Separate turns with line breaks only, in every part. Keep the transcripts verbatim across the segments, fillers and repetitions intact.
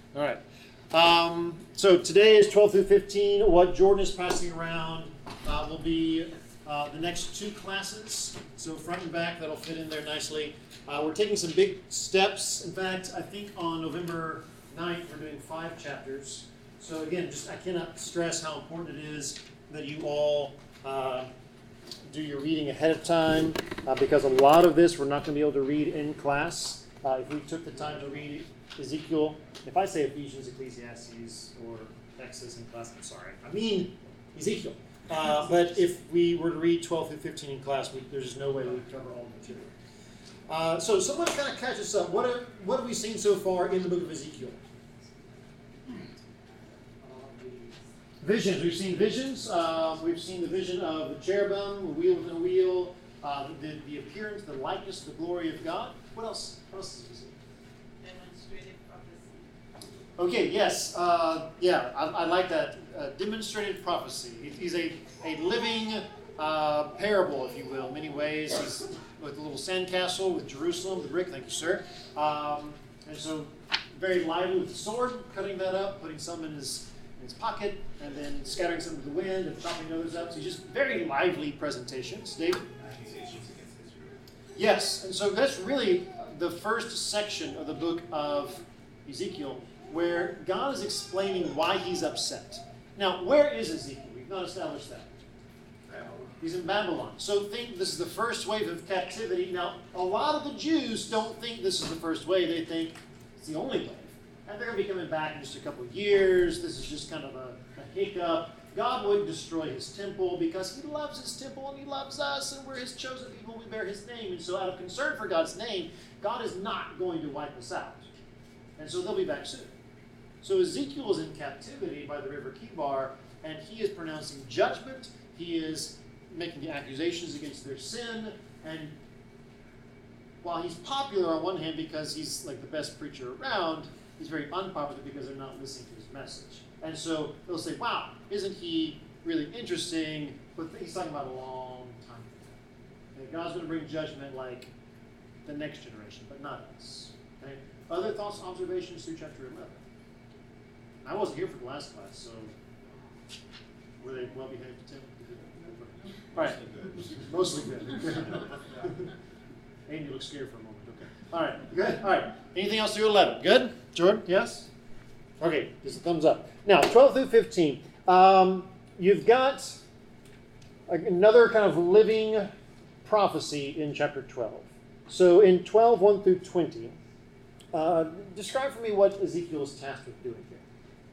All right. Um, so today is twelve through fifteen. What Jordan is passing around uh, will be uh, the next two classes. So front and back, that'll fit in there nicely. Uh, we're taking some big steps. In fact, I think on November ninth, we're doing five chapters. So again, just I cannot stress how important it is that you all uh, do your reading ahead of time, uh, because a lot of this we're not going to be able to read in class. Uh, if we took the time to read Ezekiel, if I say Ephesians, Ecclesiastes, or Exodus in class, I'm sorry. I mean Ezekiel. Uh, but if we were to read twelve through fifteen in class, we, there's no way we'd cover all the material. Uh, so someone kind of catch us up. What, are, what have we seen so far in the book of Ezekiel? Visions. We've seen visions. Uh, we've seen the vision of the cherubim, the wheel within a wheel, uh, the, the appearance, the likeness, the glory of God. What else? What else have we seen?
Demonstrated prophecy.
Okay, yes. Uh, yeah, I, I like that. Uh, demonstrated prophecy. He, he's a, a living uh, parable, if you will, in many ways. He's with a little sandcastle with Jerusalem, the brick. Thank you, sir. Um, and so very lively with the sword, cutting that up, putting some in his in his pocket, and then scattering some to the wind and chopping others up. So just very lively presentations. David?
Accusations against Israel.
Yes, and so that's really the first section of the book of Ezekiel, where God is explaining why he's upset. Now, where is Ezekiel? We've not established that.
Babylon.
He's in Babylon. So think this is the first wave of captivity. Now, a lot of the Jews don't think this is the first wave. They think it's the only wave. And they're going to be coming back in just a couple of years. This is just kind of a, a hiccup. God wouldn't destroy his temple because he loves his temple and he loves us and we're his chosen people. We bear his name. And so out of concern for God's name, God is not going to wipe us out. And so they'll be back soon. So Ezekiel is in captivity by the river Kibar, and he is pronouncing judgment. He is making the accusations against their sin. And while he's popular on one hand because he's like the best preacher around, he's very unpopular because they're not listening to his message. And so they'll say, wow, isn't he really interesting? But he's talking about a long time. Okay, God's going to bring judgment like the next generation, but not us. Okay? Other thoughts, observations through chapter eleven? I wasn't here for the last class, so were they well behaved, Tim? All right. Mostly good. Amy looks scared for a moment. Okay. All right. Good. All right. Anything else through eleven? Good? Jordan? Yes? Okay. Just a thumbs up. Now, twelve through fifteen. Um, you've got another kind of living prophecy in chapter twelve. So in twelve, one through twenty, uh, describe for me what Ezekiel is tasked with doing here.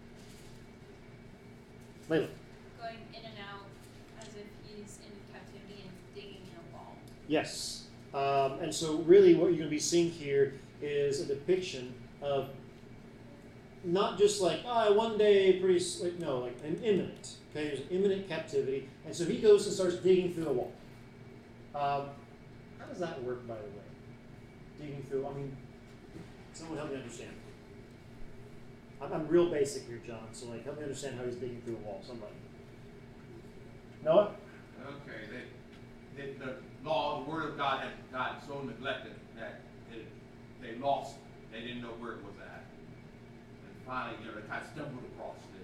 Layla.
Going in and out as if he's in captivity and digging in a wall.
Yes. Um, and so really what you're going to be seeing here is a depiction of not just like, oh, one day, pretty, like, no, like an imminent. Okay, there's an imminent captivity. And so he goes and starts digging through the wall. Um, how does that work, by the way? Digging through, I mean, someone help me understand. I'm, I'm real basic here, John, so like help me understand how he's digging through a wall. Somebody. Noah?
Okay, they, they, the law, the word of God had got so neglected that it, they lost it. They didn't know where it was at. And finally, you know, they kind of stumbled across it.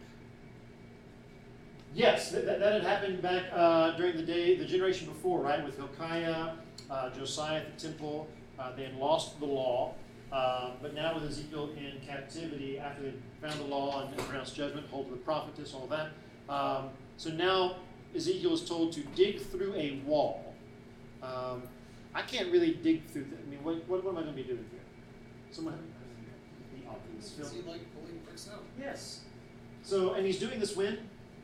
Yes, that, that had happened back uh, during the day, the generation before, right? With Hilkiah, uh, Josiah at the temple. Uh, they had lost the law. Uh, but now with Ezekiel in captivity, after they found the law and, and pronounced judgment, hold of the prophetess, all that. Um, so now Ezekiel is told to dig through a wall. Um, I can't really dig through that. I mean, what, what, what am I going to be doing here? Someone the obvious.
Is he like pulling bricks out?
Yes. So, and he's doing this when?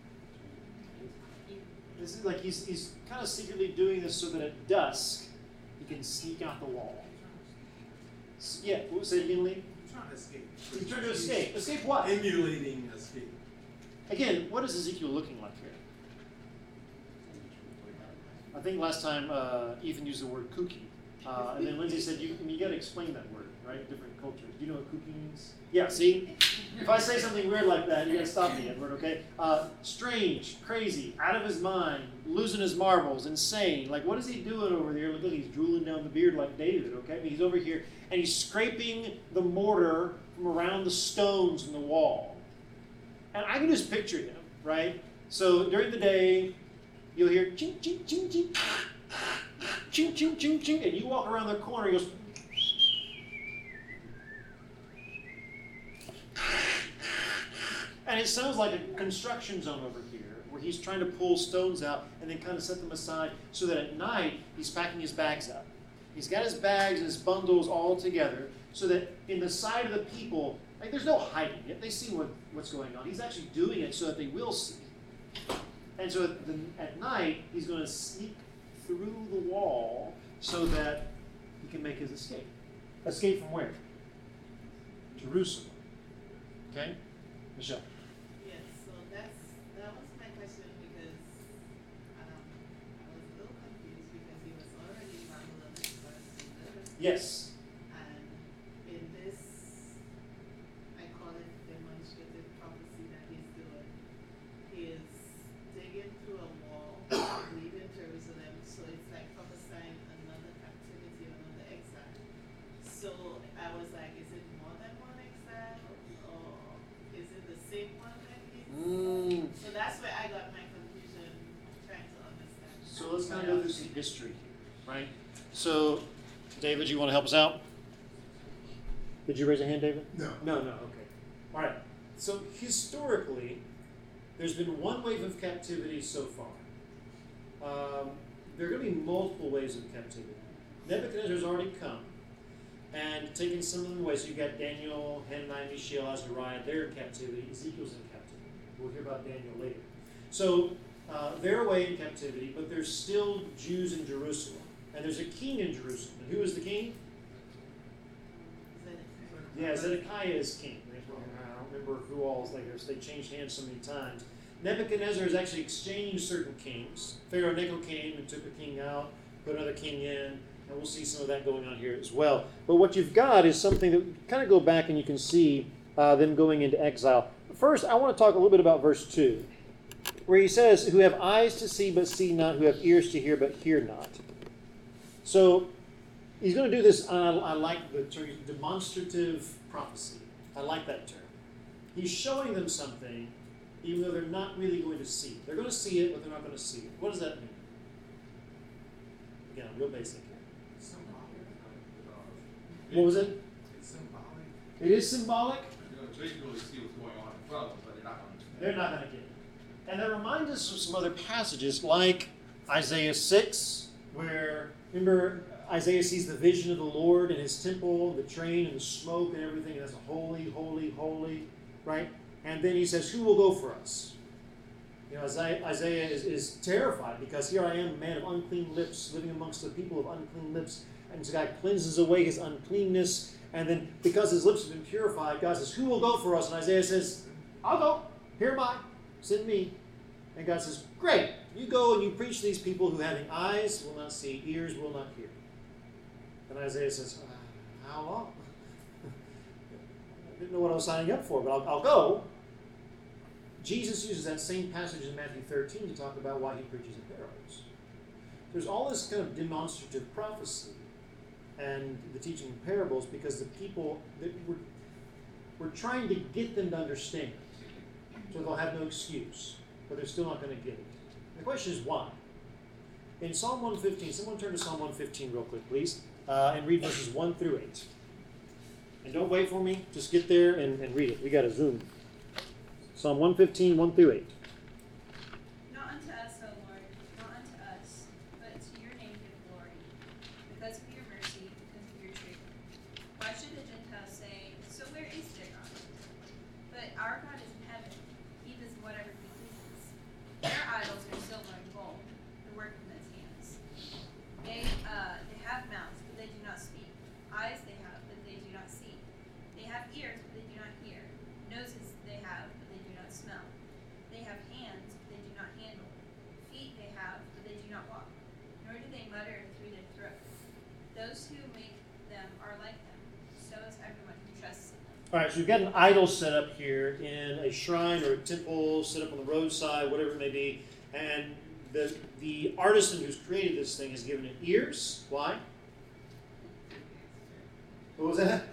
This is like he's, he's kind of secretly doing this so that at dusk he can sneak out the wall. Yeah, what was it again, Lee?
He's trying to escape.
He's trying to escape. Escape what?
Emulating escape.
Again, what is Ezekiel looking like here? I think last time uh, Ethan used the word kooky. Uh, and then Lindsay said, you, you got to explain that word, right? Different cultures. Do you know what kooky means? Yeah, see? If I say something weird like that, you gotta stop me, Edward, okay? Uh, strange, crazy, out of his mind, losing his marbles, insane. Like, what is he doing over there? Look, look, he's drooling down the beard like David, okay? I mean, he's over here, and he's scraping the mortar from around the stones in the wall. And I can just picture him, right? So during the day, you'll hear ching, ching, ching, ching, ching, ching, ching, ching, and you walk around the corner, he goes, and it sounds like a construction zone over here, where he's trying to pull stones out and then kind of set them aside so that at night he's packing his bags up. He's got his bags and his bundles all together so that in the sight of the people, like there's no hiding it. They see what, what's going on. He's actually doing it so that they will see. And so at, the, at night, he's going to sneak through the wall so that he can make his escape. Escape from where? Jerusalem. Okay? Michelle.
Yes, so that's, that was my question because um, I was a little confused because he was already in Babylon in verse eleven.
Yes.
And in this, I call it demonstrative prophecy that he's doing. He is digging through a wall, leaving Jerusalem, so it's like prophesying another captivity, another exile. So I was like, is it more than one exile? Or is it the same one that he's?
Mm.
So that's where I got my confusion, trying to understand.
So let's kind of go through some history here, right? So, David, you want to help us out? Did you raise a hand, David?
No.
No, no, okay. All right. So, historically, there's been one wave of captivity so far. Um, there are going to be multiple waves of captivity. Nebuchadnezzar's already come and taken some of them away. So you've got Daniel, Hananiah, Mishael, Azariah, they're in captivity. Ezekiel's in captivity. We'll hear about Daniel later. So uh, they're away in captivity, but there's still Jews in Jerusalem. And there's a king in Jerusalem. And who is the king? Yeah, Zedekiah is king. I don't remember who all is later. They changed hands so many times. Nebuchadnezzar is actually exchanging certain kings. Pharaoh Necho came and took a king out, put another king in, and we'll see some of that going on here as well. But what you've got is something that kind of go back and you can see uh, them going into exile. First, I want to talk a little bit about verse two, where he says, who have eyes to see but see not, who have ears to hear but hear not. So he's going to do this, uh, I like the term, demonstrative prophecy. I like that term. He's showing them something, even though they're not really going to see it. They're going to see it, but they're not going to see it. What does that mean? Again, real basic here.
Symbolic.
What was it?
It's symbolic.
It is symbolic.
You're going to visually see what's going on in front of them, but they're not going to understand.
They're not going to get it. And that reminds us of some other passages, like Isaiah six, where, remember, Isaiah sees the vision of the Lord in his temple, the train and the smoke and everything, and that's a holy, holy, holy, right? And then he says, who will go for us? You know, Isaiah, Isaiah is, is terrified because here I am, a man of unclean lips, living amongst the people of unclean lips. And this guy cleanses away his uncleanness. And then because his lips have been purified, God says, who will go for us? And Isaiah says, I'll go. Here am I. Send me. And God says, great. You go and you preach to these people who having eyes will not see, ears will not hear. And Isaiah says, uh, how long? I didn't know what I was signing up for, but I'll, I'll go. Jesus uses that same passage in Matthew thirteen to talk about why he preaches in parables. There's all this kind of demonstrative prophecy and the teaching in parables because the people, that we're, we're trying to get them to understand. So they'll have no excuse, but they're still not going to get it. And the question is why? In Psalm one fifteen, someone turn to Psalm one fifteen real quick, please, uh, and read verses one through eight. And don't wait for me, just get there and, and read it. We got to zoom. Psalm one fifteen, one through eight.
Not unto us, O Lord, not unto us, but to your name give glory, because of your mercy, because of your truth. Why should the Gentiles say, so where is their God? But our God is in heaven. He does whatever he pleases. Their idols are silver and gold, the work of men's hands. They, uh, they have mouths, but they do not speak. Eyes they have, but they do not see. They have ears, but they do not hear. Noses they have, but they do not smell. They have
All right, so we've got an idol set up here in a shrine or a temple, set up on the roadside, whatever it may be. And the, the artisan who's created this thing has given it ears. Why? What was that?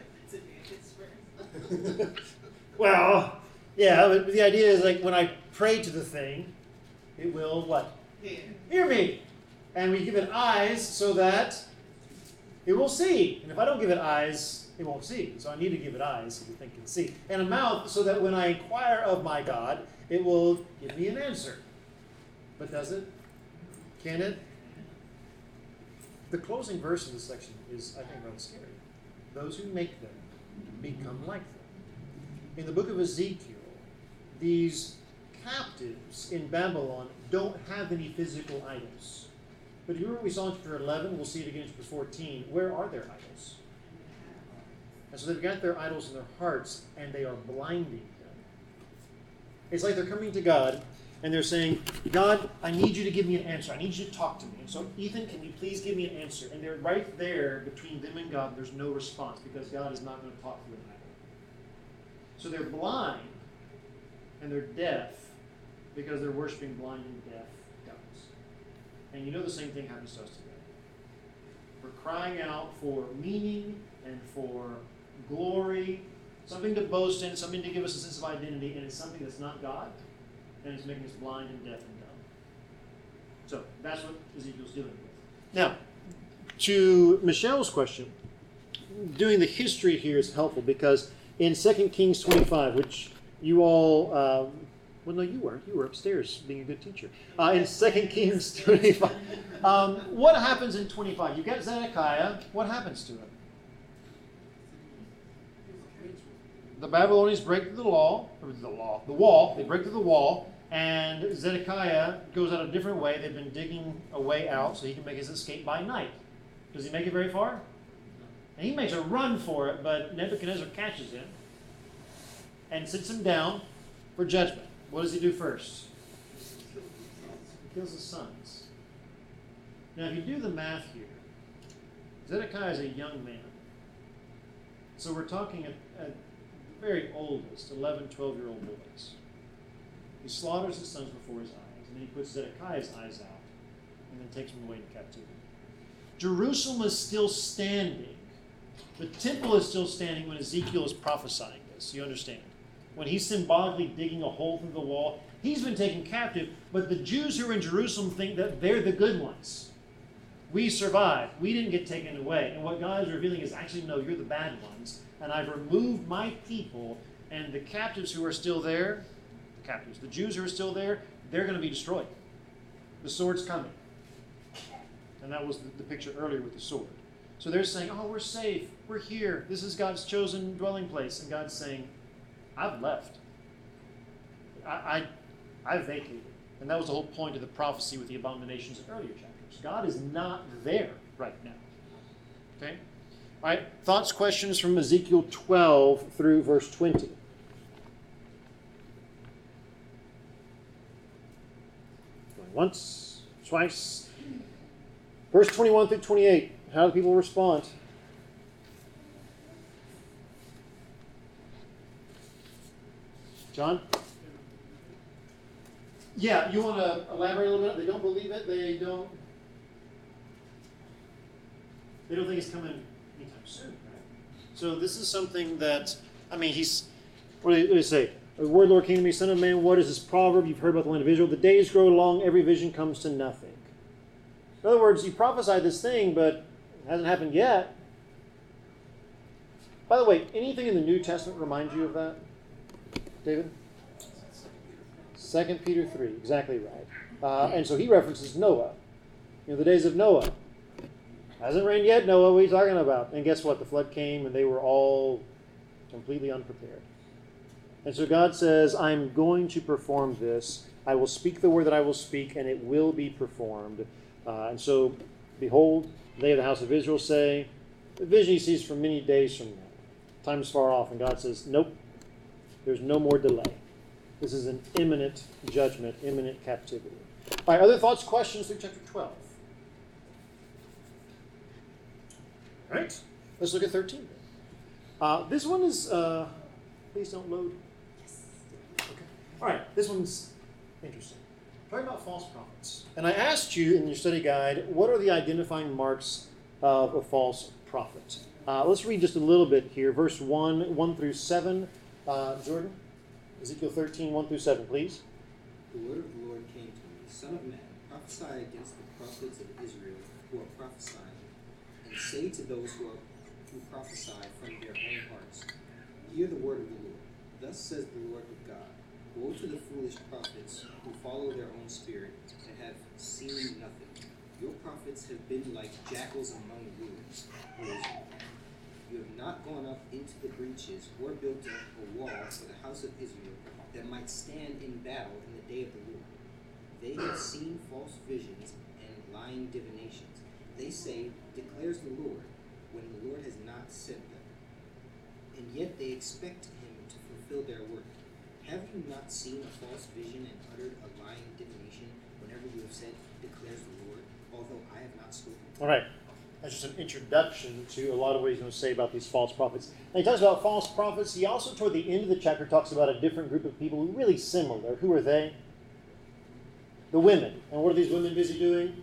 Well, yeah, but the idea is like when I pray to the thing, it will what?
Here.
Hear me. And we give it eyes so that it will see. And if I don't give it eyes, it won't see. So I need to give it eyes so the thing can see. And a mouth so that when I inquire of my God, it will give me an answer. But does it? Can it? The closing verse of this section is, I think, rather scary. Those who make them become like them. In the book of Ezekiel, these captives in Babylon don't have any physical idols. But you remember what we saw in chapter eleven? We'll see it again in chapter fourteen. Where are their idols? And so they've got their idols in their hearts, and they are blinding them. It's like they're coming to God, and they're saying, God, I need you to give me an answer. I need you to talk to me. And so, Ethan, can you please give me an answer? And they're right there between them and God. There's no response because God is not going to talk through an idol. So they're blind, and they're deaf because they're worshiping blind and deaf gods. And you know the same thing happens to us today. We're crying out for meaning and for glory, something to boast in, something to give us a sense of identity, and it's something that's not God, and it's making us blind and deaf and dumb. So that's what Ezekiel's dealing with. Now, to Michelle's question, doing the history here is helpful because in Second Kings twenty-five, which you all, uh, well, no, you were. You were upstairs being a good teacher. Uh, in Second Kings twenty-five, um, what happens in twenty-five? You get Zedekiah. What happens to him? The Babylonians break through the law, or the law, the wall. They break through the wall, and Zedekiah goes out a different way. They've been digging a way out so he can make his escape by night. Does he make it very far? And he makes a run for it, but Nebuchadnezzar catches him and sits him down for judgment. What does he do first? He kills his sons. Now, if you do the math here, Zedekiah is a young man. So we're talking at, at the very oldest, eleven, twelve-year-old boys. He slaughters his sons before his eyes, and then he puts Zedekiah's eyes out, and then takes them away into captivity. Jerusalem is still standing. The temple is still standing when Ezekiel is prophesying this. You understand? When he's symbolically digging a hole through the wall, he's been taken captive, but the Jews who are in Jerusalem think that they're the good ones. We survived. We didn't get taken away. And what God is revealing is actually, no, you're the bad ones, and I've removed my people, and the captives who are still there, the captives, the Jews who are still there, they're going to be destroyed. The sword's coming. And that was the, the picture earlier with the sword. So they're saying, oh, we're safe. We're here. This is God's chosen dwelling place. And God's saying, I've left. I, I, I vacated. And that was the whole point of the prophecy with the abominations in earlier chapters. God is not there right now. Okay? All right. Thoughts, questions from Ezekiel twelve through verse twenty. Going once, twice. Verse twenty-one through twenty-eight. How do people respond? John? Yeah, you want to elaborate a little bit? They don't believe it. They don't. They don't think it's coming anytime soon, right? So this is something that, I mean, he's. What do they say? The word Lord came to me, son of man. What is this proverb you've heard about the land of Israel? The days grow long, every vision comes to nothing. In other words, you prophesied this thing, but it hasn't happened yet. By the way, anything in the New Testament remind you of that, David? Second Peter three, exactly right. Uh, and so he references Noah. You know, the days of Noah. Hasn't rained yet, Noah, what are you talking about? And guess what? The flood came and they were all completely unprepared. And so God says, I'm going to perform this. I will speak the word that I will speak, and it will be performed. Uh, and so, behold, they of the house of Israel say, the vision he sees for many days from now. Time is far off. And God says, nope, there's no more delay. This is an imminent judgment, imminent captivity. All right, other thoughts, questions through chapter twelve? All right, let's look at thirteen. Uh, this one is uh, please don't load? Yes. Okay. All right, this one's interesting. Talking about false prophets. And I asked you in your study guide, what are the identifying marks of a false prophet? Uh, let's read just a little bit here. Verse one, one through seven. Uh, Jordan, Ezekiel thirteen, one through seven, please.
The word of the Lord came to me, Son of man, prophesy against the prophets of Israel who are prophesying, and say to those who, are, who prophesy from their own hearts, hear the word of the Lord. Thus says the Lord of God, woe to the foolish prophets who follow their own spirit and have seen nothing. Your prophets have been like jackals among wolves. O Israel. You have not gone up into the breaches or built a wall for the house of Israel that might stand in battle in the day of the Lord. They have seen false visions and lying divinations. They say, declares the Lord, when the Lord has not sent them. And yet they expect him to fulfill their work. Have you not seen a false vision and uttered a lying divination whenever you have said, declares the Lord, although I have not spoken?
All right. That's just an introduction to a lot of what he's going to say about these false prophets. And he talks about false prophets. He also, toward the end of the chapter, talks about a different group of people who are really similar. Who are they? The women. And what are these women busy doing?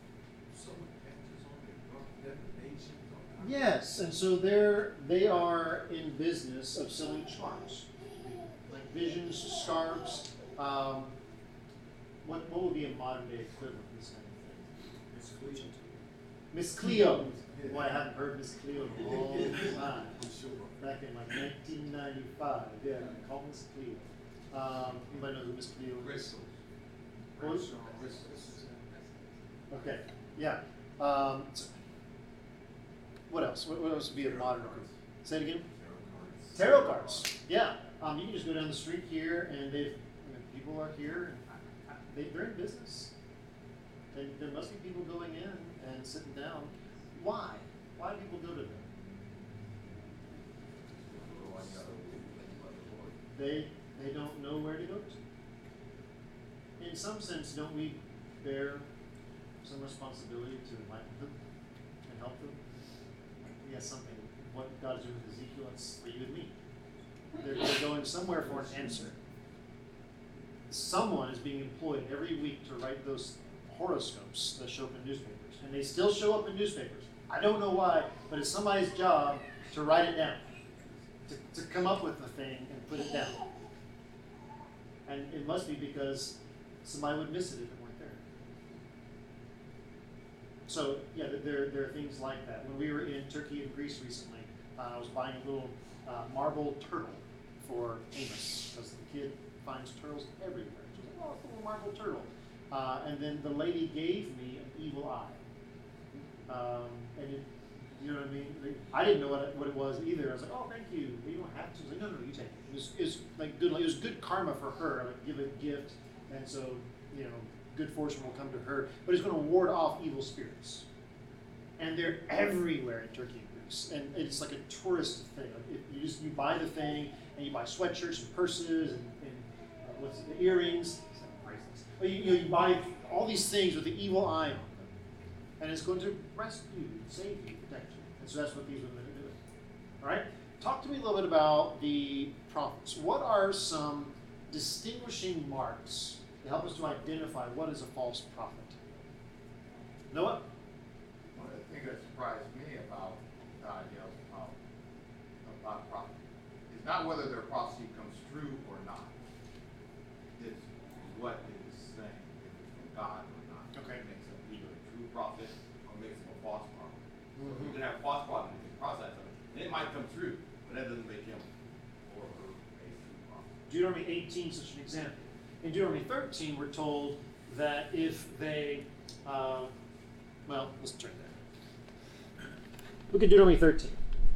Yes, and so they're they are in business of selling charms, like visions, scarves. Um, what what would be a modern day equivalent of this kind of thing? Miss Cleo. Boy, I haven't heard Miss Cleo in a long time. Back in like nineteen ninety-five. Yeah, call Miss Cleo. Um, anybody know who Miss Cleo is?
Crystal.
Crystal. Okay. Yeah. Um, so what else? What, what else would be a modern equivalent? Say it again. Tarot cards. Yeah. Um, you can just go down the street here, and they've I mean, people are here. And they, they're in business. And there must be people going in and sitting down. Why? Why do people go to them? They they don't know where to go to. In some sense, don't we bear some responsibility to enlighten them and help them? He has something. What God is doing with Ezekiel, it's for you and me. They're, they're going somewhere for an answer. Someone is being employed every week to write those horoscopes that show up in newspapers, and they still show up in newspapers. I don't know why, but it's somebody's job to write it down, to, to come up with the thing and put it down. And it must be because somebody would miss it if it weren't there. So yeah, there, there are things like that. When we were in Turkey and Greece recently, uh, I was buying a little uh, marble turtle for Amos, because the kid finds turtles everywhere. She was like, oh, it's a little marble turtle. Uh, and then the lady gave me an evil eye. Um, and it, you know what I mean? Like, I didn't know what it, what it was either. I was like, oh, thank you. You don't have to. She was like, no, no, no, you take it. It was, it was like good. Like, it was good karma for her. Like, give a gift, and so you know, good fortune will come to her. But it's going to ward off evil spirits. And they're everywhere in Turkey and Greece, and it's like a tourist thing. Like, if you just you buy the thing, and you buy sweatshirts and purses and, and uh, what's it, the earrings. You, you, know, you buy all these things with the evil eye on them, and it's going to rescue you, save you, protect you. And so that's what these women are doing. All right? Talk to me a little bit about the prophets. What are some distinguishing marks to help us to identify what is a false prophet? Noah?
One of the things that surprised me about, uh, you know, um, about prophet is not whether their prophecy comes true or not. It's what it is saying, if it's from God or not.
Okay.
It makes them either a true prophet or makes them a false prophet.
Mm-hmm.
You can have a false prophet in the process of it, and it might come true, but that doesn't make him or her a true prophet.
Deuteronomy eighteen is such an example. In Deuteronomy thirteen, we're told that if they, uh, well, let's turn there. Look at Deuteronomy thirteen.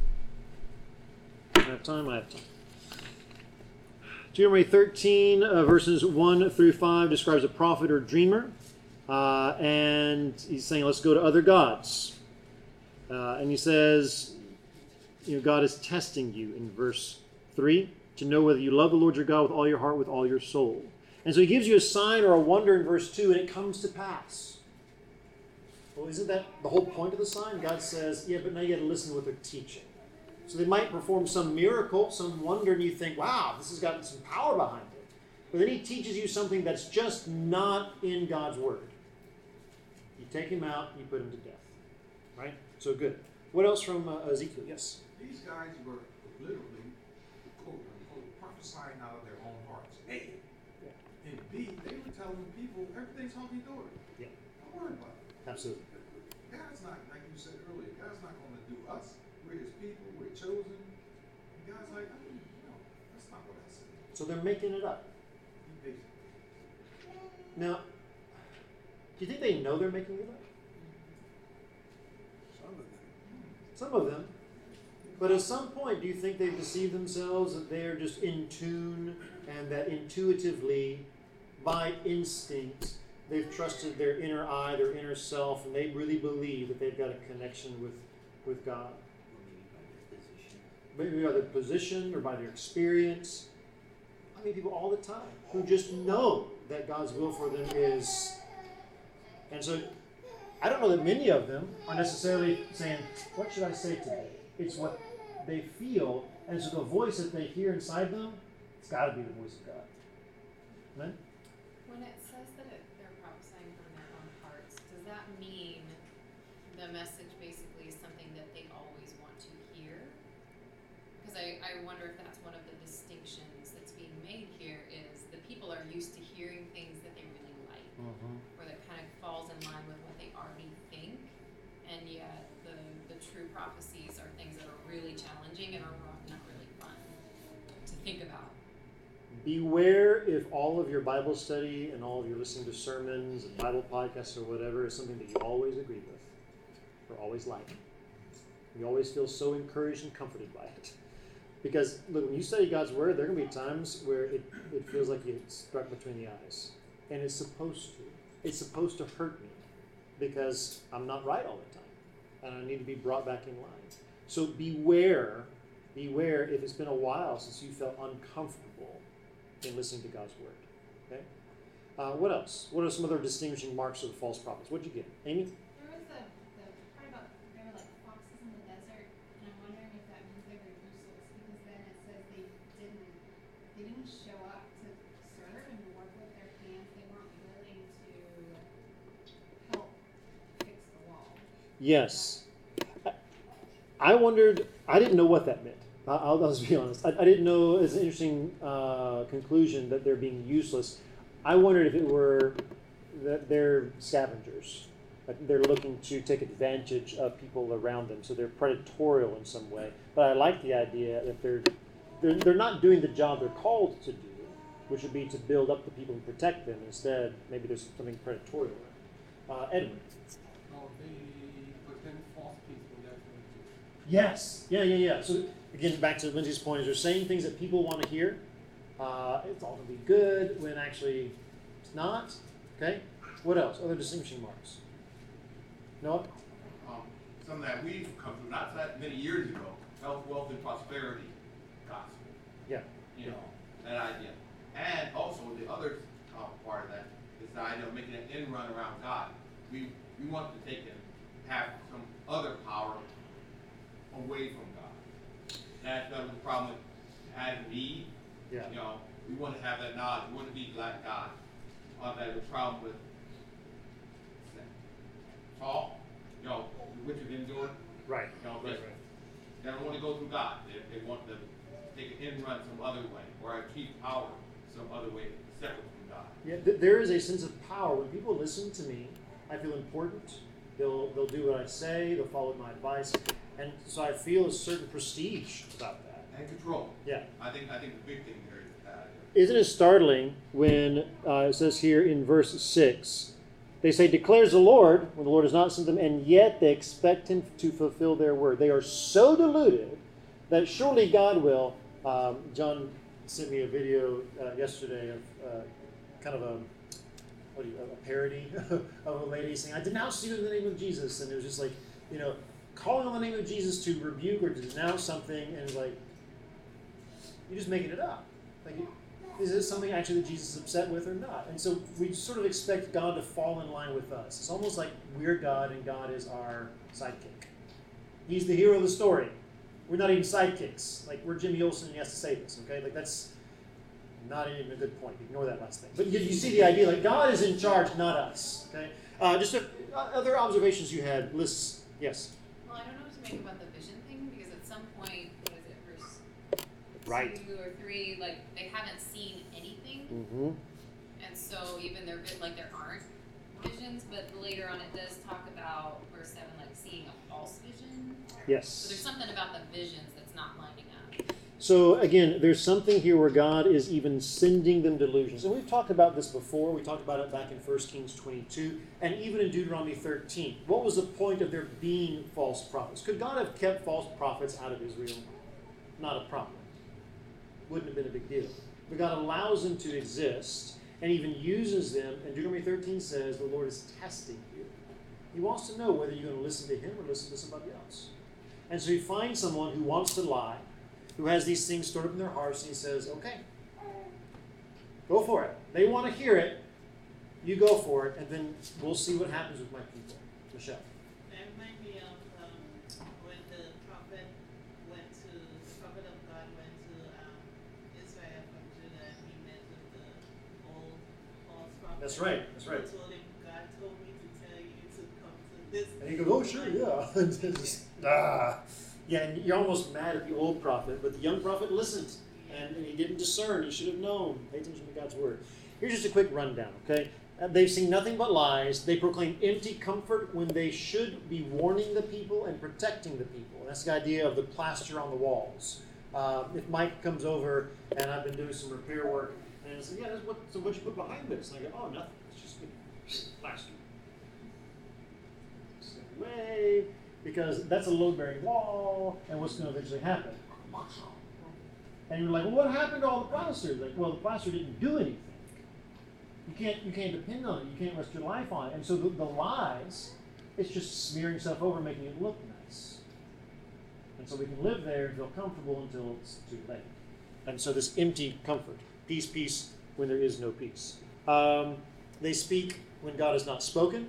I have time, I have time. Deuteronomy thirteen, uh, verses one through five, describes a prophet or dreamer. Uh, and he's saying, let's go to other gods. Uh, and he says, you know, God is testing you in verse three to know whether you love the Lord your God with all your heart, with all your soul. And so he gives you a sign or a wonder in verse two, and it comes to pass. Well, isn't that the whole point of the sign? God says, yeah, but now you got to listen to what they're teaching. So they might perform some miracle, some wonder, and you think, wow, this has got some power behind it. But then he teaches you something that's just not in God's word. You take him out, you put him to death. Right? So good. What else from uh, Ezekiel? Yes?
These guys were literally, quote unquote, prophesying out of their own hearts. A.
Yeah.
And B, they were telling people everything's hunky-dory.
Yeah.
Don't worry about it.
Absolutely.
God's not, like you said earlier, God's not going to do us. We're his people, we're chosen. And God's like, I mean, no, that's not what I said.
So they're making it up.
He basically.
Now, do you think they know they're making it up?
Some of them.
Some of them. But at some point, do you think they've deceived themselves, that they're just in tune, and that intuitively, by instinct, they've trusted their inner eye, their inner self, and they really believe that they've got a connection with, with God?
Or maybe by their position.
Maybe by their position or by their experience. I mean, people all the time who just know that God's will for them is. And so, I don't know that many of them are necessarily saying, what should I say today? It's what they feel, and so the voice that they hear inside them, it's got to be the voice of God. Amen?
When it says that it, they're prophesying from their own hearts, does that mean the message basically is something that they always want to hear? Because I, I wonder if that's one of the distinctions that's being made here is the people are used to hearing things that they really like,
Mm-hmm.
or that kind of falls in line with what they already think, and yet the, the true prophecies are things that are really challenging and are not really fun to think about.
Beware if all of your Bible study and all of your listening to sermons and Bible podcasts or whatever is something that you always agree with or always like. You always feel so encouraged and comforted by it. Because, look, when you study God's Word, there are going to be times where it, it feels like you get struck between the eyes. And it's supposed to. It's supposed to hurt me because I'm not right all the time. And I need to be brought back in line. So beware, beware if it's been a while since you felt uncomfortable in listening to God's Word. Okay? Uh, what else? What are some other distinguishing marks of the false prophets? What'd you get? Amy?
There was the, the part about they were like foxes in the desert, and I'm wondering if that means they were useless, because then it says they didn't they didn't show up to serve and work with their hands. They weren't willing to help fix the wall.
Yes. I wondered, I didn't know what that meant. I'll, I'll just be honest. I, I didn't know, it's an interesting uh, conclusion that they're being useless. I wondered if it were that they're scavengers. Like they're looking to take advantage of people around them, so they're predatorial in some way. But I like the idea that they're, they're, they're not doing the job they're called to do, which would be to build up the people and protect them. Instead, maybe there's something predatorial. Uh, Edwin?
Oh, they put them false people there.
Yes. Yeah, yeah, yeah. So again, back to Lindsay's point, is they're saying things that people want to hear. Uh, it's all going to be good when actually it's not. Okay. What else? Other distinguishing marks? Noah?
Um, something that we've come through not that many years ago, health, wealth, and prosperity gospel.
Yeah.
You know, that idea. And also the other uh, part of that is the idea of making an end run around God. We we want to take and have some other power away from God. That, that was the problem with Adam and Eve.
Yeah.
You know, we want to have that knowledge. We want to be like God. Uh, that was the problem with Saul. You know, what you've been doing.
Right.
You know, they, they don't want to go through God. They, they want to take an end run some other way or achieve power some other way separate from God.
Yeah. Th- there is a sense of power when people listen to me. I feel important. They'll they'll do what I say. They'll follow my advice, and so I feel a certain prestige about that.
And control.
Yeah.
I think I think the big thing there is that.
Isn't it startling when uh, it says here in verse six, they say, declares the Lord, when the Lord has not sent them, and yet they expect him to fulfill their word. They are so deluded that surely God will. Um, John sent me a video uh, yesterday of uh, kind of a, what do you, a parody of a lady saying, I denounce you in the name of Jesus. And it was just like, you know, calling on the name of Jesus to rebuke or to denounce something, and it's like, you're just making it up. Like, is this something actually that Jesus is upset with or not? And so we sort of expect God to fall in line with us. It's almost like we're God and God is our sidekick. He's the hero of the story. We're not even sidekicks. Like, we're Jimmy Olsen and he has to save us, okay? Like, that's not even a good point. Ignore that last thing. But you, you see the idea, like, God is in charge, not us, okay? Uh, just a, uh, other observations you had, lists, yes?
Well, I don't know what to make about the vision thing, because at some point, what is it, verse
Right.
two or three, like, they haven't seen anything,
Mm-hmm.
and so even they're good, like, there aren't visions, but later on it does talk about, verse seven, like, seeing a false vision.
Yes.
So there's something about the visions that's not lining up.
So again, there's something here where God is even sending them delusions. And we've talked about this before. We talked about it back in First Kings twenty-two and even in Deuteronomy thirteen. What was the point of there being false prophets? Could God have kept false prophets out of Israel? Not a problem. Wouldn't have been a big deal. But God allows them to exist and even uses them. And Deuteronomy thirteen says the Lord is testing you. He wants to know whether you're going to listen to him or listen to somebody else. And so he finds someone who wants to lie, who has these things stored up in their hearts, and he says, okay, go for it. They want to hear it. You go for it, and then we'll see what happens with my people. Michelle.
That reminds me of um, when the prophet went to, the prophet of God went to um, Israel from Judah, and he met with the old false prophet.
That's right, that's right.
Who told him, God told me to tell you to come to this.
And he goes, oh, sure, yeah. Just, ah. Yeah, and you're almost mad at the old prophet, but the young prophet listened, and, and he didn't discern. He should have known. Pay attention to God's word. Here's just a quick rundown, okay? Uh, they've seen nothing but lies. They proclaim empty comfort when they should be warning the people and protecting the people. That's the idea of the plaster on the walls. Uh, if Mike comes over and I've been doing some repair work, and he says, yeah, that's what, so what you put behind this? And I go, oh, nothing. It's just plaster. Step away. Because that's a load-bearing wall, and what's going to eventually happen? And you're like, well, what happened to all the plaster? Like, well, the plaster didn't do anything. You can't, you can't depend on it. You can't rest your life on it. And so the, the lies, it's just smearing stuff over, making it look nice. And so we can live there and feel comfortable until it's too late. And so this empty comfort, peace, peace, when there is no peace. Um, they speak when God has not spoken.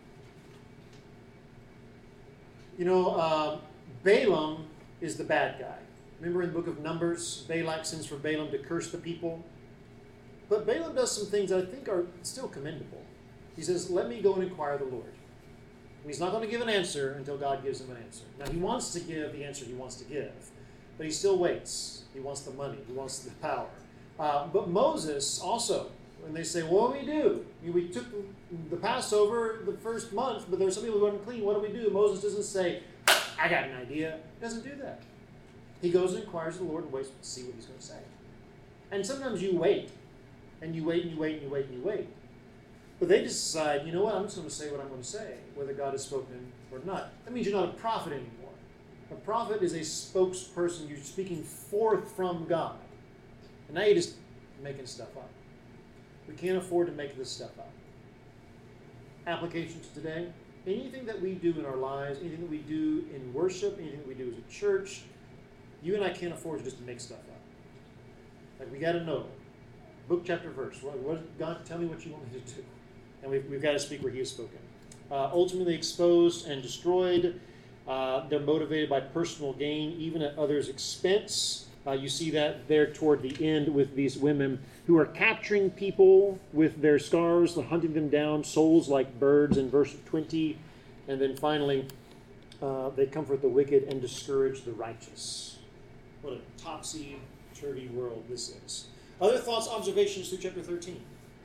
You know, uh, Balaam is the bad guy. Remember in the book of Numbers, Balak sends for Balaam to curse the people. But Balaam does some things that I think are still commendable. He says, let me go and inquire of the Lord. And he's not going to give an answer until God gives him an answer. Now, he wants to give the answer he wants to give, but he still waits. He wants the money. He wants the power. Uh, but Moses also, when they say, what do we do? We took the Passover the first month, but there's some people who are unclean. What do we do? Moses doesn't say, I got an idea. He doesn't do that. He goes and inquires of the Lord and waits to see what he's going to say. And sometimes you wait, and you wait, and you wait, and you wait, and you wait. But they just decide, you know what, I'm just going to say what I'm going to say, whether God has spoken or not. That means you're not a prophet anymore. A prophet is a spokesperson. You're speaking forth from God. And now you're just making stuff up. We can't afford to make this stuff up. Applications today, anything that we do in our lives, anything that we do in worship, anything that we do as a church, you and I can't afford to just make stuff up. Like, we got to know, book, chapter, verse. What, what, God, tell me what you want me to do. And we've, we've got to speak where he has spoken. Uh, ultimately exposed and destroyed. Uh, they're motivated by personal gain, even at others' expense. Uh, you see that there toward the end with these women who are capturing people with their scars, hunting them down, souls like birds in verse twenty. And then finally, uh, they comfort the wicked and discourage the righteous. What a topsy-turvy world this is. Other thoughts, observations through chapter thirteen?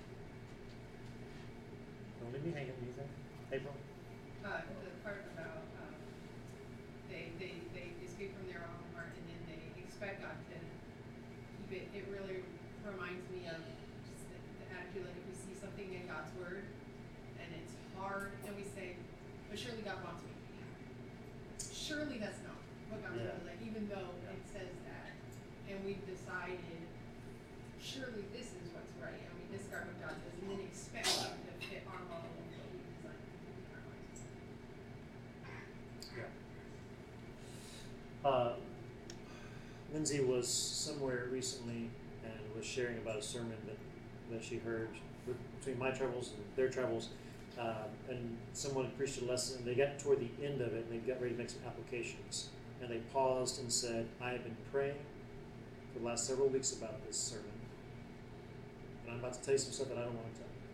Don't leave me hanging, anything? April?
Uh, the part about, um, they, they, they, they speak from their own heart and then they expect God to keep it. It really reminds me of just the, the attitude, like if we see something in God's word and it's hard and we say, but surely God wants me to be happy. Surely that's not what God
Yeah.
wants, like even though it says that and we've decided surely this is what's right and we discard what God says and then expect God to fit our model of what we designed in our lives.
Uh, Lindsay was somewhere recently and was sharing about a sermon that, that she heard with, between my travels and their travels. Uh, and someone preached a lesson, and they got toward the end of it, and they got ready to make some applications. and they paused and said, I have been praying for the last several weeks about this sermon, and I'm about to tell you some stuff that I don't want to tell you.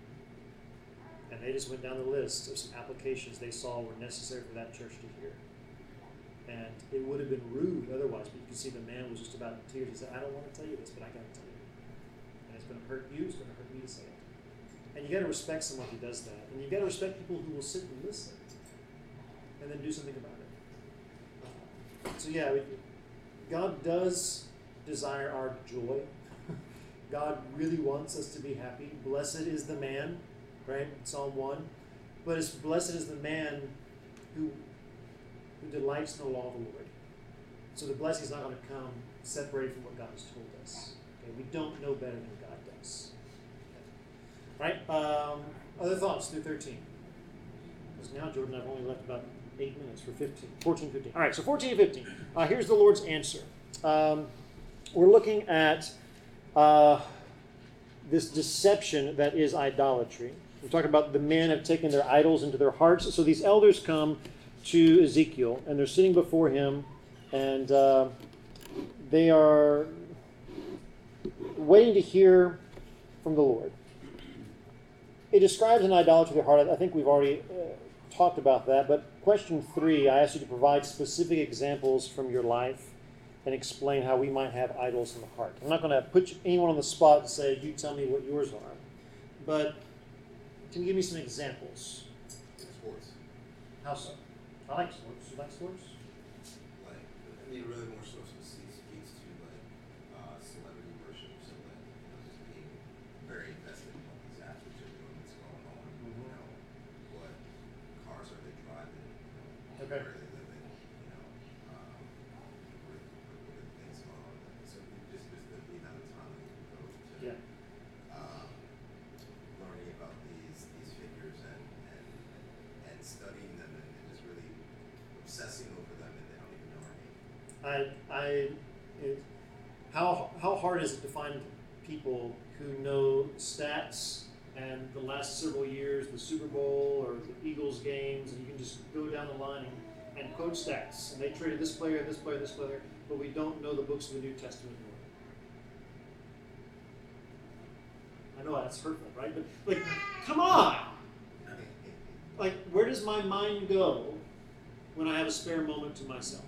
And they just went down the list of some applications they saw were necessary for that church to hear. And it would have been rude otherwise, but you can see the man was just about in tears. He said, I don't want to tell you this, but I got to tell you. And it's going to hurt you, it's going to hurt me to say it. And you got to respect someone who does that. And you've got to respect people who will sit and listen and then do something about it. So yeah, we, God does desire our joy. God really wants us to be happy. Blessed is the man, right? Psalm one. But it's blessed is the man who, who delights in the law of the Lord. So the blessing is not going to come separated from what God has told us. Okay? We don't know better than God does. Okay. Right? Um, other thoughts through thirteen? Because now, Jordan, I've only left about eight minutes for fifteen, fourteen, fifteen. All right, so fourteen and fifteen. Uh, here's the Lord's answer. Um, we're looking at uh, this deception that is idolatry. We're talking about the men have taken their idols into their hearts. So these elders come to Ezekiel, and they're sitting before him, and uh, they are waiting to hear from the Lord. It describes an idolatry of their heart. I think we've already uh, talked about that, but question three, I asked you to provide specific examples from your life and explain how we might have idols in the heart. I'm not going to put anyone on the spot and say, you tell me what yours are, but can you give me some examples?
Sports.
How so? I like sports. You like sports?
Like, I mean, really more so speaks speaks to like uh, celebrity worship, so that you know, just being very invested in what these athletes are doing, what's going on.
Mm-hmm.
You know, what cars are they driving? You know,
Okay.
where are they living? You know, um, what, what, what are the things going on? So just just the, the amount of time that you go to.
Yeah.
Um, learning about these these figures and and, and studying them and, and just really obsessing over them, and they don't even know our name.
I, I, it, how how hard is it to find people who know stats and the last several years, the Super Bowl or the Eagles games, and you can just go down the line and, and quote stats, and they traded this player, this player, this player, but we don't know the books of the New Testament. I know that's hurtful, right? But like, come on! Like, where does my mind go when I have a spare moment to myself?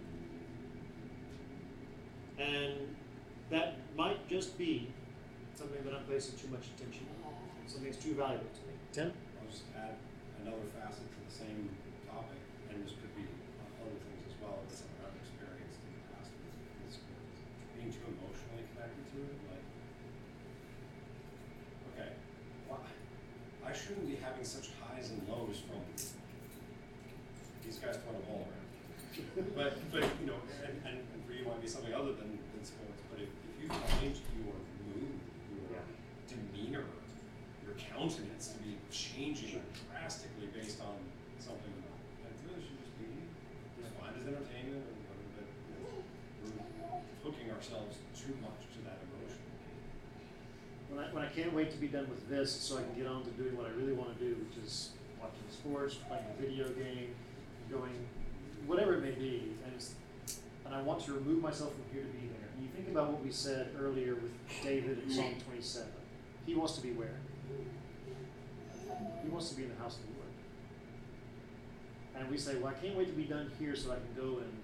And that might just be something that I'm placing too much attention on, something that's too valuable to me. Tim?
I'll just add another facet to the same topic, and this could be other things as well, that I've experienced in the past with, with sports. Being too emotionally connected to it, like, okay, well, I shouldn't be having such highs and lows from these guys throwing a ball around. but, but you know, and, and, and for you it might be something other than, than sports, but if, if you change your mood, your
Yeah.
demeanor, your countenance to be changing drastically based on something that really should just be defined as entertainment, or whatever, but you know, we're hooking ourselves too much to that emotion.
When I, when I can't wait to be done with this so I can get on to doing what I really want to do, which is watching sports, playing a video game, going, whatever it may be, and, it's, and I want to remove myself from here to be there. And you think about what we said earlier with David in Psalm twenty-seven. He wants to be where? He wants to be in the house of the Lord. And we say, well, I can't wait to be done here so I can go and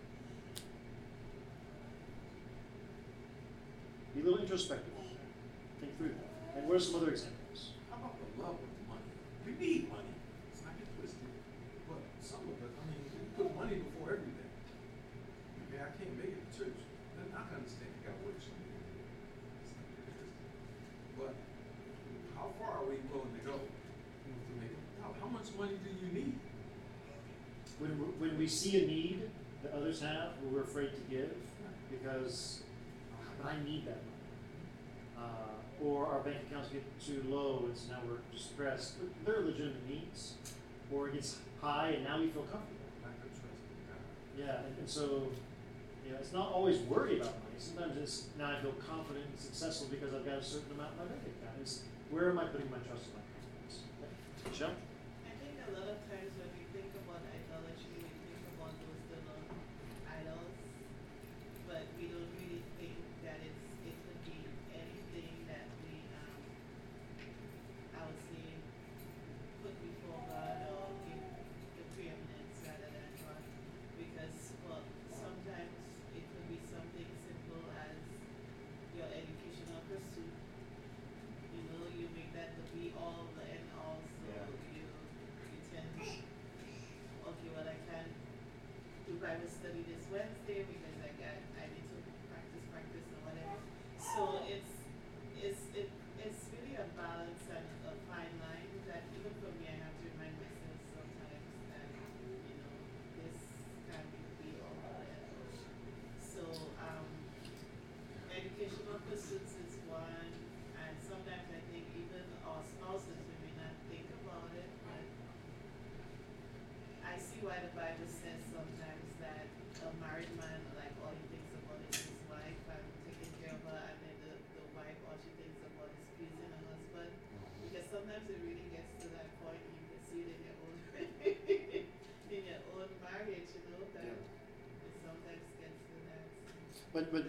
be a little introspective. Think through that. And what are some other examples?
How about the love of money? We need money. It's not get twisted. But some of it, I mean, we put money before everything. Okay, I can't make it to church. Then I can understand you got work something. It's not get twisted. But how far are we willing to go to make it? How, how much money do you need?
When, we- when we see a need that others have, we're afraid to give because "Ah, I need that money. Uh, or our bank accounts get too low and so now we're distressed. But they're legitimate needs. Or it gets high and now we feel comfortable.
Not good trust in God.
Yeah, and, and so you know, it's not always worry about money. Sometimes it's now I feel confident and successful because I've got a certain amount in my bank account. It's where am I putting my trust and my confidence? Okay. Michelle?
I think a lot of times when we think about idolatry, we think about those that are sometimes it really gets to that point, and you can see it in your own, in your own marriage, you know, that
Yeah.
it sometimes gets to that.
But but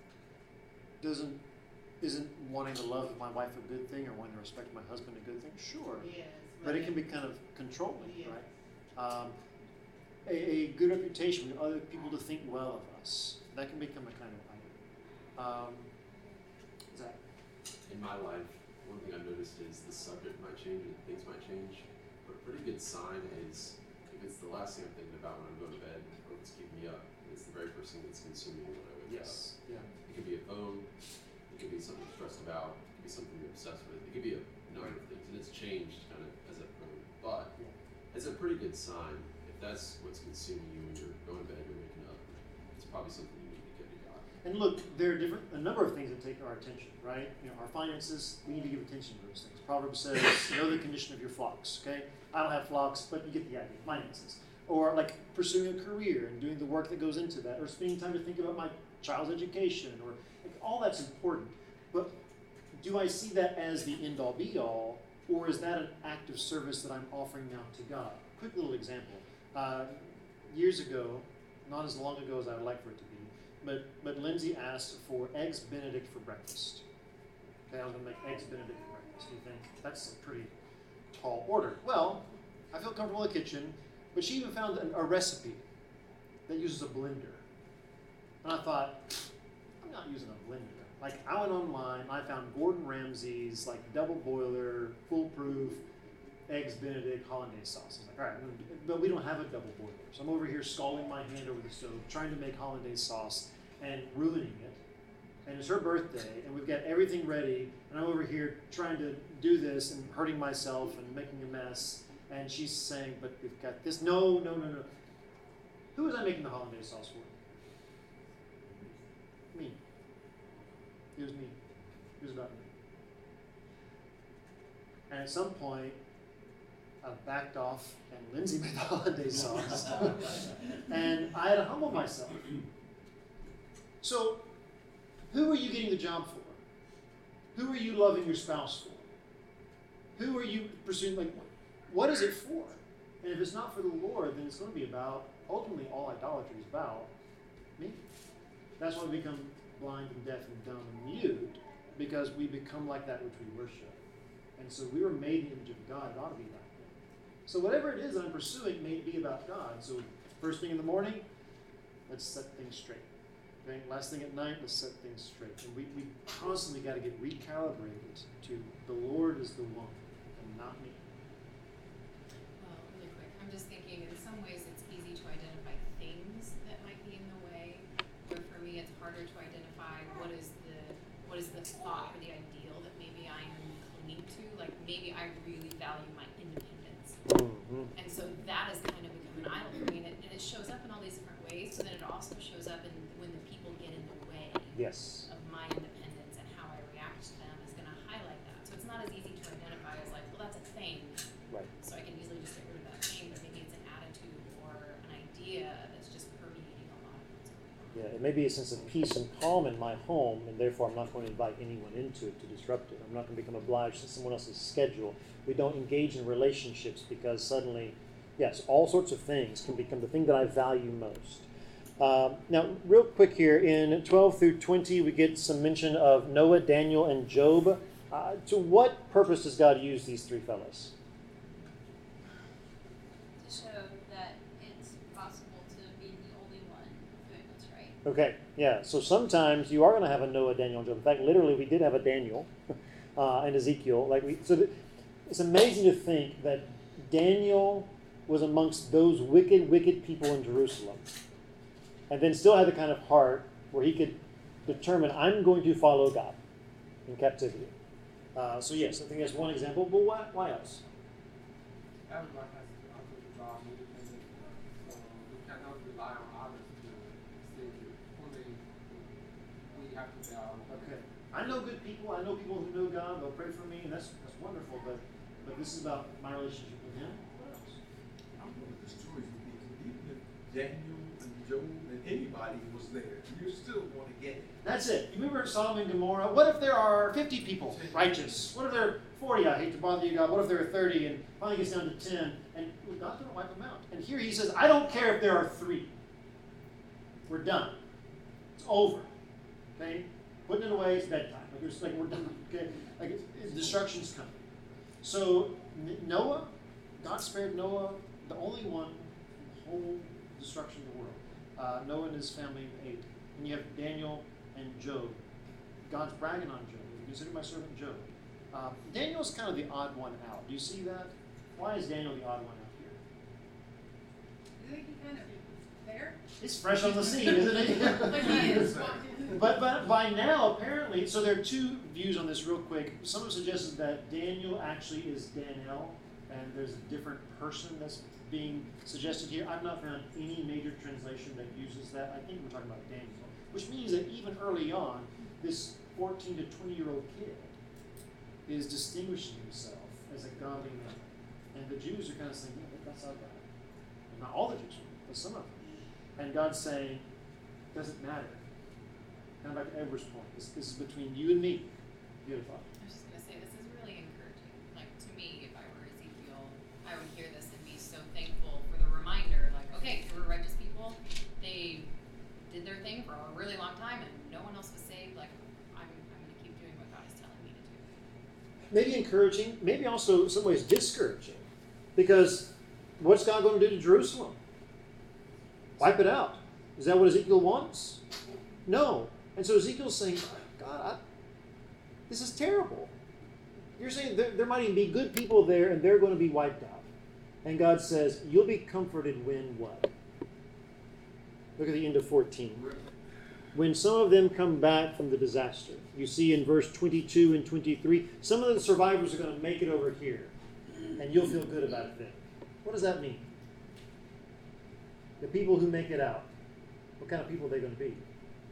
doesn't isn't wanting the love of my wife a good thing, or wanting to respect my husband a good thing? Sure.
Yes.
But it can be
then-
kind of controlling,
Yes.
right? Um, a, a good reputation, we want other people to think well of us. That can become a kind of idol. Um, Zach?
In my life, one thing I've noticed is the subject might change and things might change, but a pretty good sign is if it's the last thing I'm thinking about when I'm going to bed or what's keeping me up, it's the very first thing that's consuming me when I wake up.
Yeah.
It could be a phone, it could be something you're stressed about, it could be something you're obsessed with, it could be a number of things, and it's changed kind of as I've grown. But
Yeah.
it's a pretty good sign if that's what's consuming you when you're going to bed, you're waking up. It's probably something you need to give to God.
And look, there are different, a number of things that take our attention, right? You know, our finances, we need to give attention to those things. Proverbs says, know the condition of your flocks, okay? I don't have flocks, but you get the idea, finances. Or like pursuing a career and doing the work that goes into that, or spending time to think about my child's education, or like, all that's important. But do I see that as the end-all be-all, or is that an act of service that I'm offering now to God? Quick little example. Uh, years ago, not as long ago as I would like for it to be, but but Lindsay asked for eggs Benedict for breakfast. Okay, I was going to make eggs Benedict for breakfast. Do you think that's a pretty tall order? Well, I feel comfortable in the kitchen, but she even found an, a recipe that uses a blender. And I thought, I'm not using a blender. Like, I went online, I found Gordon Ramsay's like double boiler, foolproof eggs Benedict hollandaise sauce. I was like, all right, I'm gonna do it. But we don't have a double boiler. So I'm over here scalding my hand over the stove, trying to make hollandaise sauce and ruining it. And it's her birthday, and we've got everything ready, and I'm over here trying to do this and hurting myself and making a mess. And she's saying, but we've got this. No, no, no, no. Who was I making the hollandaise sauce for? Me. It was me. It was about me. And at some point, I backed off, and Lindsay made the hollandaise sauce. And I had to humble myself. So, who are you getting the job for? Who are you loving your spouse for? Who are you pursuing? Like, what is it for? And if it's not for the Lord, then it's going to be about, ultimately, all idolatry is about me. That's why we become blind and deaf and dumb and mute, because we become like that which we worship. And so we were made in the image of God. It ought to be that way. So whatever it is that I'm pursuing may be about God. So first thing in the morning, let's set things straight. Okay? Last thing at night, let's set things straight. And we, we constantly got to get recalibrated to the Lord is the one and not me.
Well, really quick, I'm just thinking in some ways it's easy to identify things that might be in the way, where for me it's harder to identify what is the what is the thought or the ideal that maybe I'm clinging to. Like maybe I really value my independence.
Mm-hmm.
And so that has kind of become an idol for me, and it, and it shows up in all these different ways, but then it also shows up in when the people get in the way
Yes.
of my independence and how I react to them is going to highlight that. So it's not as easy to identify as like, well, that's a thing,
Right.
so I can easily just get rid of that thing, but maybe it's an attitude or an idea that's just permeating a lot of what's going on.
Yeah, it may be a sense of peace and calm in my home, and therefore I'm not going to invite anyone into it to disrupt it. I'm not going to become obliged to someone else's schedule. We don't engage in relationships because suddenly, yes, all sorts of things can become the thing that I value most. Um, now, real quick here, in twelve through twenty, we get some mention of Noah, Daniel, and Job. Uh, to what purpose does God use these three fellows?
To show that it's possible to be the only one doing what's right.
Okay, yeah, so sometimes you are going to have a Noah, Daniel, and Job. In fact, literally, we did have a Daniel uh, and Ezekiel. Like we, so that, it's amazing to think that Daniel was amongst those wicked, wicked people in Jerusalem, and then still had the kind of heart where he could determine, I'm going to follow God in captivity. Uh, so yes, I think that's one example, but why, why else?
Everybody has to also draw independent. So we cannot rely on others to save you. Only we have to be our own.
Okay. I know good people. I know people who know God. They'll pray for me, and that's that's wonderful. But but this is about my relationship with Him. What else?
I'm going to destroy you because even if Daniel and Job and anybody was there, you still want to get it.
That's it. You remember Sodom and Gomorrah? What if there are fifty people righteous? What if there are forty? I hate to bother you, God. What if there are thirty and finally gets down to ten? And well, God's going to wipe them out. And here he says, I don't care if there are three. We're done. It's over. Okay? Putting it away, it's bedtime. Like, it's like we're done. Okay? Like it's, it's, destruction's coming. So Noah, God spared Noah, the only one in the whole destruction of the world. Uh, Noah and his family of eight. And you have Daniel and Job. God's bragging on Job. You consider my servant Job. Uh, Daniel's kind of the odd one out. Do you see that? Why is Daniel the odd one out here?
I think he kind of there.
He's fresh on the scene, isn't he?
Like he is.
But, but by now, apparently, so there are two views on this real quick. Some have suggested that Daniel actually is Daniel, and there's a different person that's being suggested here. I've not found any major translation that uses that. I think we're talking about Daniel, which means that even early on, this fourteen to twenty year old kid is distinguishing himself as a godly man. And the Jews are kind of saying, yeah, that's our God. And not all the Jews, but some of them. And God's saying, it doesn't matter. Kind of back to Edward's point. This, this is between you and me. Beautiful.
I was just going to say, this is really encouraging. Like, to me, if I were Ezekiel, I would hear this and be so thankful for the reminder. Like, okay, there were righteous people. They did their thing for a really long time, and no one else was saved. Like, I'm, I'm going to keep doing what God is telling me to do.
Maybe encouraging, maybe also in some ways discouraging. Because what's God going to do to Jerusalem? Wipe it out. Is that what Ezekiel wants? No. And so Ezekiel's saying, God, I, this is terrible. You're saying there, there might even be good people there and they're going to be wiped out. And God says, you'll be comforted when what? Look at the end of fourteen. When some of them come back from the disaster. You see in verse twenty-two and twenty-three, some of the survivors are going to make it over here. And you'll feel good about it then. What does that mean? The people who make it out, what kind of people are they going to be?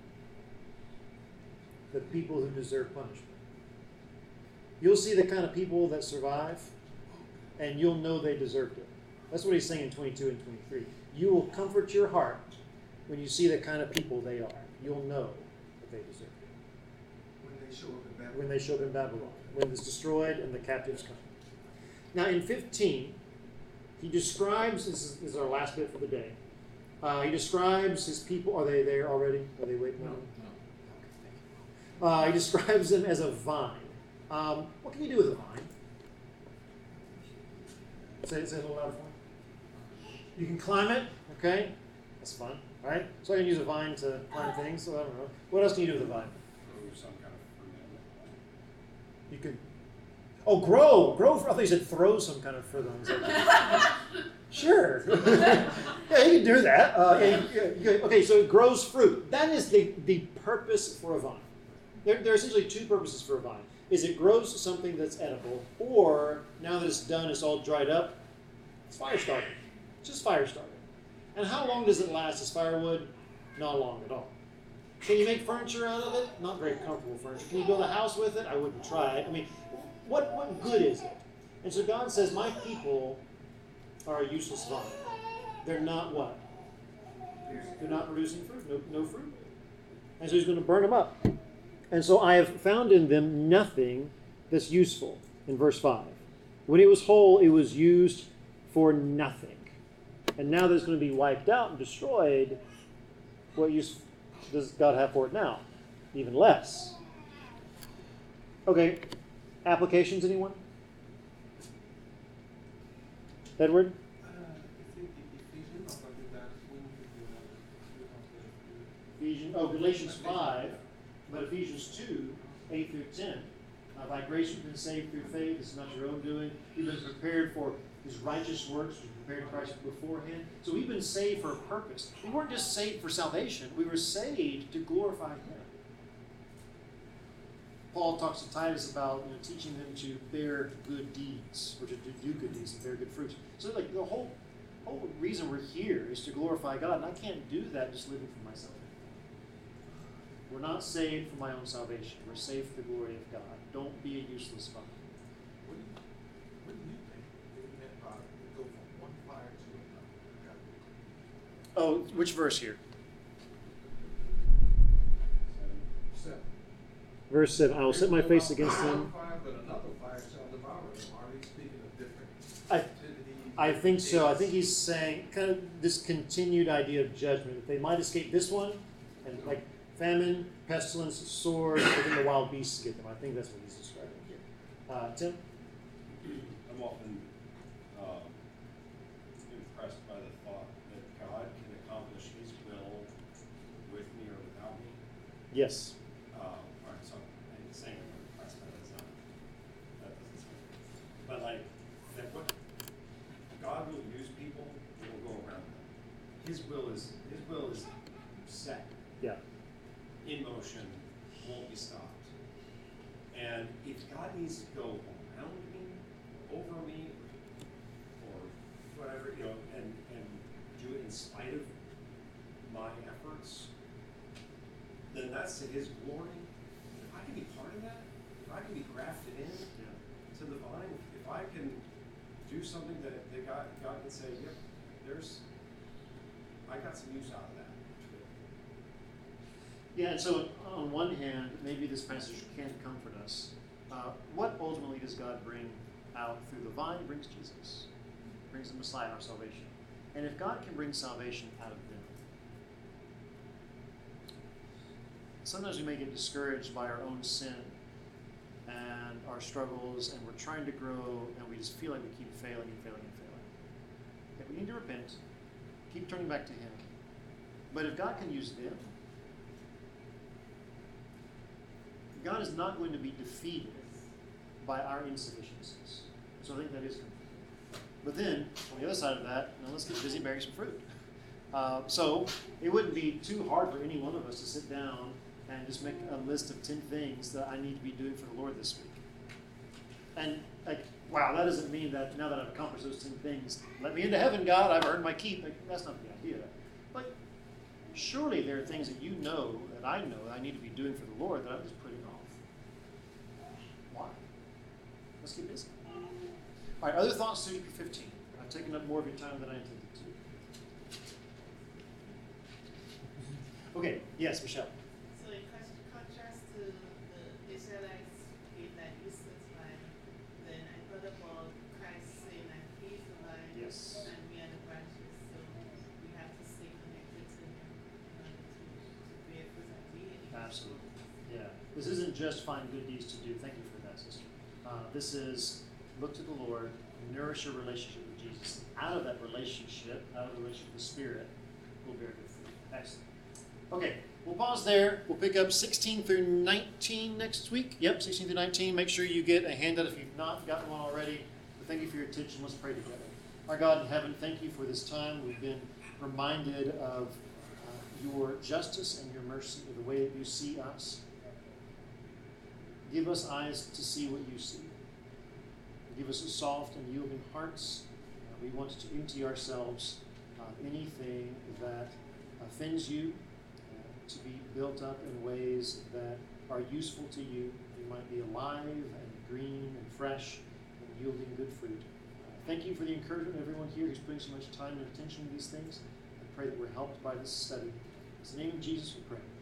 The people who deserve punishment. You'll see the kind of people that survive, and you'll know they deserved it. That's what he's saying in twenty-two and twenty-three. You will comfort your heart when you see the kind of people they are. You'll know that they deserve it.
When they show up in Babylon.
When they show up in Babylon. When it's destroyed and the captives come. Now in fifteen, he describes, this is, this is our last bit for the day. Uh, he describes his people. Are they there already? Are they waiting?
No,
no. Uh, he describes them as a vine. Um, what can you do with a vine? Say, say it a little louder for me. You can climb it. Okay, that's fun. All right. So I can use a vine to climb things. So I don't know. What else can you do with a vine?
Grow some kind of fruit on it.
You could. Oh, grow, grow. I thought you said throw some kind of fruit on it. Sure. Yeah, you can do that. Uh, and, yeah, okay, so it grows fruit. That is the, the purpose for a vine. There, there are essentially two purposes for a vine. Is it grows something that's edible, or now that it's done, it's all dried up, it's fire starting. It's just fire starting. And how long does it last as firewood? Not long at all. Can you make furniture out of it? Not very comfortable furniture. Can you build a house with it? I wouldn't try it. I mean, what, what good is it? And so God says, my people are a useless vine. They're not what? They're not producing fruit. No, no fruit. And so he's going to burn them up. And so I have found in them nothing that's useful. In verse five. When it was whole, it was used for nothing. And now that it's going to be wiped out and destroyed, what use does God have for it now? Even less. Okay. Applications, anyone? Edward? Ephesians, oh, Galatians five, but Ephesians two, eight through ten. Uh, by grace you've been saved through faith. This is not your own doing. You've been prepared for his righteous works. You've prepared Christ beforehand. So we've been saved for a purpose. We weren't just saved for salvation. We were saved to glorify him. Paul talks to Titus about you know, teaching them to bear good deeds, or to do good deeds and bear good fruits. So like the whole whole reason we're here is to glorify God, and I can't do that just living for myself. We're not saved for my own salvation. We're saved for the glory of God. Don't be a useless vine.
What do you, what do you think they meant by go from one fire to another?
Oh, which verse here? Verse seven, I will set my face against him.
Fire, but another fire shall devour them. Are they speaking of different
I,
activities?
I think so. I
days?
think he's saying kind of this continued idea of judgment. That they might escape this one, and like famine, pestilence, sword, but then the wild beasts get them. I think that's what he's describing here. Uh, Tim?
I'm often uh, impressed by the thought that God can accomplish His will with me or without me.
Yes.
Uh, all right, so I'm saying I'm impressed by that's not, that doesn't sound good. But like, that what, God will use people that will go around them. His will is, His will is set,
Yeah.
in motion, won't be stopped. And if God needs to go around me, over me, or whatever, you know, and, and do it in spite of my efforts, then that's to His glory. If I can be part of that, if I can be grafted in to the vine, if I can do something that, that God, God can say, yep, there's, I got some use out of that.
Yeah, and so on one hand, maybe this passage can comfort us. Uh, what ultimately does God bring out through the vine? Brings Jesus. Brings the Messiah, our salvation. And if God can bring salvation out of them, sometimes we may get discouraged by our own sin and our struggles, and we're trying to grow, and we just feel like we keep failing and failing and failing. Okay, we need to repent, keep turning back to Him. But if God can use them, God is not going to be defeated by our insufficiencies. So I think that is comforting. But then, on the other side of that, now let's get busy bearing some fruit. Uh, so it wouldn't be too hard for any one of us to sit down and just make a list of ten things that I need to be doing for the Lord this week. And like, wow, that doesn't mean that now that I've accomplished those ten things, let me into heaven, God, I've earned my keep. Like, that's not the idea. But surely there are things that you know, that I know, that I need to be doing for the Lord that I'm just putting off. Why? Let's get busy. All right, other thoughts, student fifteen. I've taken up more of your time than I intended to. Okay, yes, Michelle.
So in con- contrast to the Israelites in that useless vine, then I thought about Christ saying that He's the vine
Yes.
and we are the branches. So we have to stay connected to Him in order to, to bear fruit and be in His
Absolutely.
will.
Yeah. This isn't just find good deeds to do. Thank you for that, sister. Uh, this is look to the Lord, nourish your relationship with Jesus. Out of that relationship, out of the relationship with the Spirit, will bear good fruit. Excellent. Okay, we'll pause there. We'll pick up sixteen through nineteen next week. Yep, sixteen through nineteen. Make sure you get a handout if you've not gotten one already. But thank you for your attention. Let's pray together. Our God in heaven, thank you for this time. We've been reminded of uh, your justice and your mercy, of the way that you see us. Give us eyes to see what you see. Give us a soft and yielding hearts. Uh, we want to empty ourselves of anything that offends you, uh, to be built up in ways that are useful to you. We might be alive and green and fresh and yielding good fruit. Uh, thank you for the encouragement of everyone here who's putting so much time and attention to these things. I pray that we're helped by this study. In the name of Jesus we pray.